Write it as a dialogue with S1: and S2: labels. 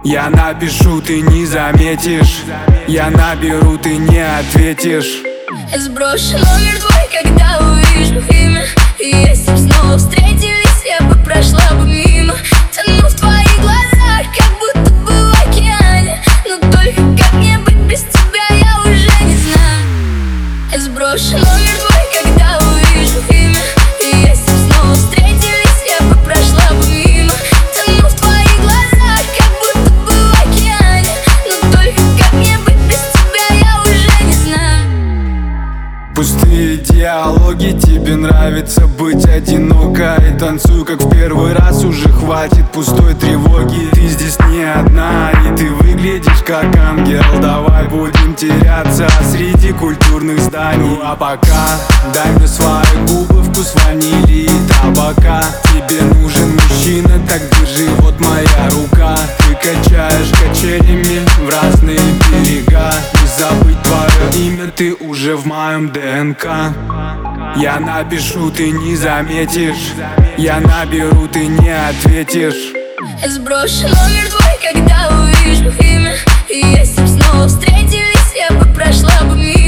S1: Я напишу, ты не заметишь. Я наберу, ты не ответишь.
S2: Я сброшу номер твой, когда увижу имя. И если б снова встретились, я бы прошла бы мимо. Тону в твоих глазах, как будто бы в океане. Но только как мне быть без тебя, я уже не знаю. Я сброшу номер твой, когда увижу имя. И если б снова встретились, я бы прошла бы мимо. Тону в твоих глазах, как будто бы в океане. Но только как мне быть без тебя, я уже не знаю.
S1: Пустые диалоги, тебе нравится быть одинокой. Танцуй, как в первый раз, уже хватит пустой тревоги. Ты здесь не одна, и ты выглядишь как ангел. Давай будем теряться среди культурных зданий. А пока дай мне свои губы, вкус ванили и табака. Тебе нужен мужчина, так держи, вот моя рука. Ты качаешь качелями в разные берега. Не забыть твое имя, ты уже в моем ДНК. Я напишу, ты не заметишь. Я наберу, ты не ответишь.
S2: Я сброшу номер твой, когда увижу имя. И если б снова встретились, я бы прошла бы мимо.